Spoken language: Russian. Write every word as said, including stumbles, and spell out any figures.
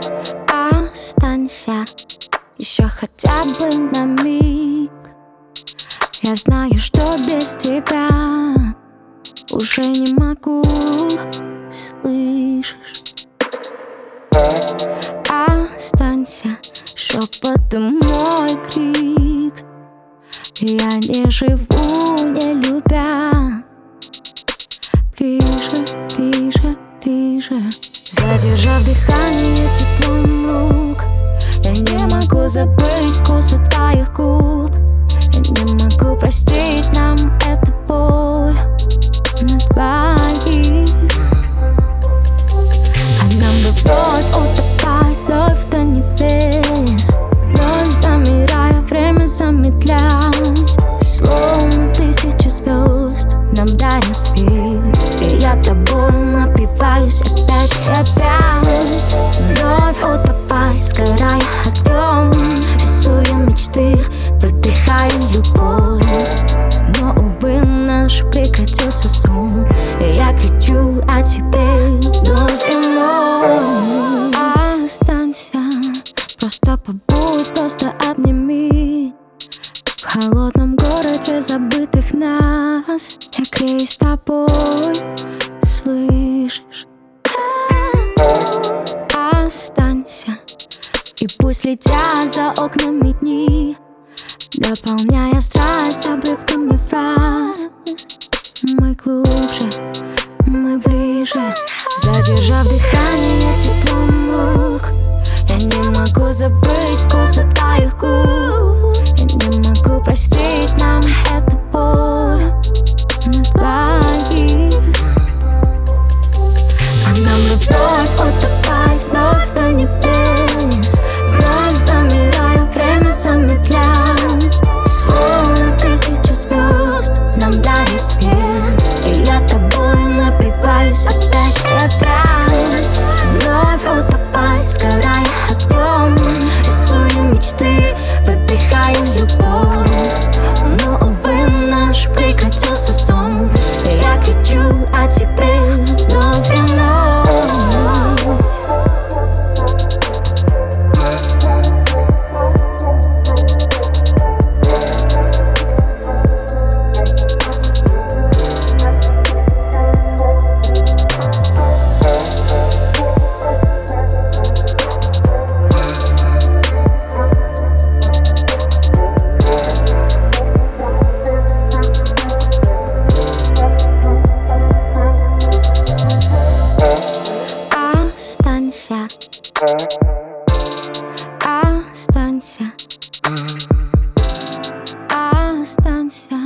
Останься еще хотя бы на миг. Я знаю, что без тебя уже не могу. Слышишь? Останься, шепотом мой крик. Я не живу, не любя. Ближе, ближе, ближе. Задержав дыхание теплом рук, я не могу забыть вкуса твоих губ. Я не могу простить нам эту боль на двоих. А нам бы вновь утопать, вновь до небес, вновь замирая, время замедлять. Словно тысячи звезд нам дарят свет, и я тобой напиваюсь опять и опять. Вновь утопать, сгорая огнем, рисуя мечты, выдыхая любовь. Но, увы, наш прекратился сон, и я кричу о тебе вновь и вновь. Останься, просто побудь, просто обними. В холодном городе забытых нас я греюсь с тобой, слышишь? Останься, и пусть летят за окнами дни, дополняя страсть обрывками фраз. Мы глубже, мы ближе. Задержав дыхание теплом рук, я не могу забыть вкуса твоих губ. Я не могу простить нам эту боль на двоих. А нам бы вновь утопать, вновь до небес, вновь замирая, время замедлять. Словно тысячи звезд нам дарит свет, и я тобой напиваюсь опять и опять. Вновь утопать, сгорая огнем, рисуя мечты, выдыхая любовь. Но, увы, наш прекратился сон, и я кричу о тебе вновь и вновь. Останься, останься, останься.